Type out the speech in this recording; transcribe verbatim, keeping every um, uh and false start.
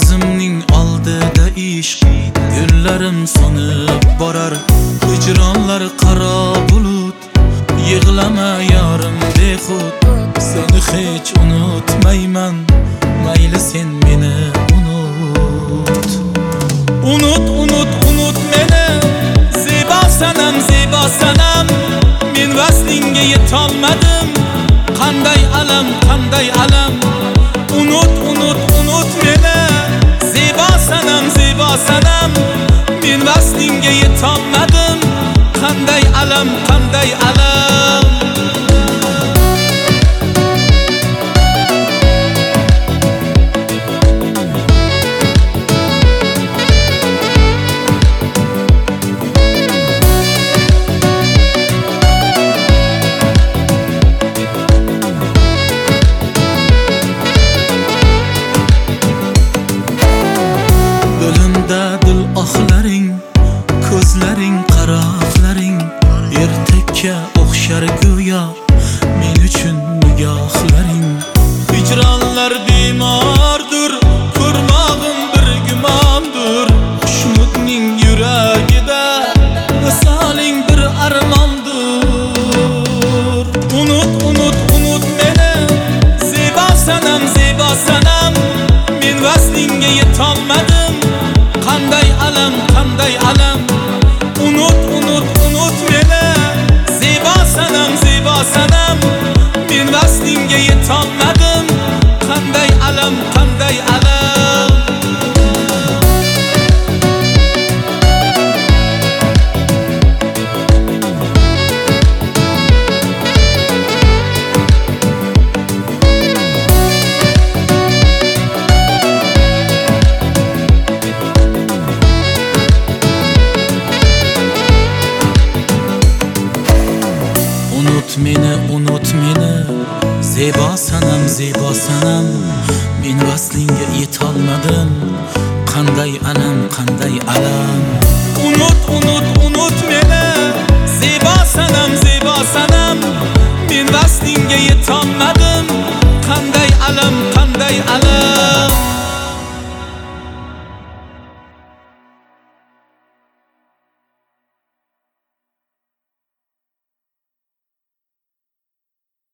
Ko'zimning oldida ishq gullarim so'nib borar. Hijronlar qaro bulut, yig'lama yorim bexud. Seni hech unutmayman, mayli sen meni unut. Unut, unut, unut meni, zebo sanam, zebo sanam. Men vaslingga yetolmadim, qanday alam, qanday alam. Unut, unut, unut meni, zebo sanam, zebo sanam. Men vaslingga yetolmadim, qanday alam, qanday alam. Dil oxlaring, ko'zlaring, qaroqlaring ertakka o'xshar go'yo men uchun nigohlaring. Hijronlar bemordir, ko'rmog'im bir gumondir. Xushmudning yuragida misoling bir armondir. Unut, unut, unut meni, zebo sanam, zebo sanam. Men vaslingga yetolmadim, qanday alam, qanday alam. Unut, unut, unut meni, zebo sanam, zebo sanam. Men vaslingga yetolmadim, qanday alam, qanday alam. Unut meni, unut meni, zebo sanam, zebo sanam. Men vaslingga yetolmadim, qanday alam, qanday alam. Unut, unut, unut meni, zebo sanam, zebo sanam. Men vaslingga yetolmadim, qanday alam, qanday alam.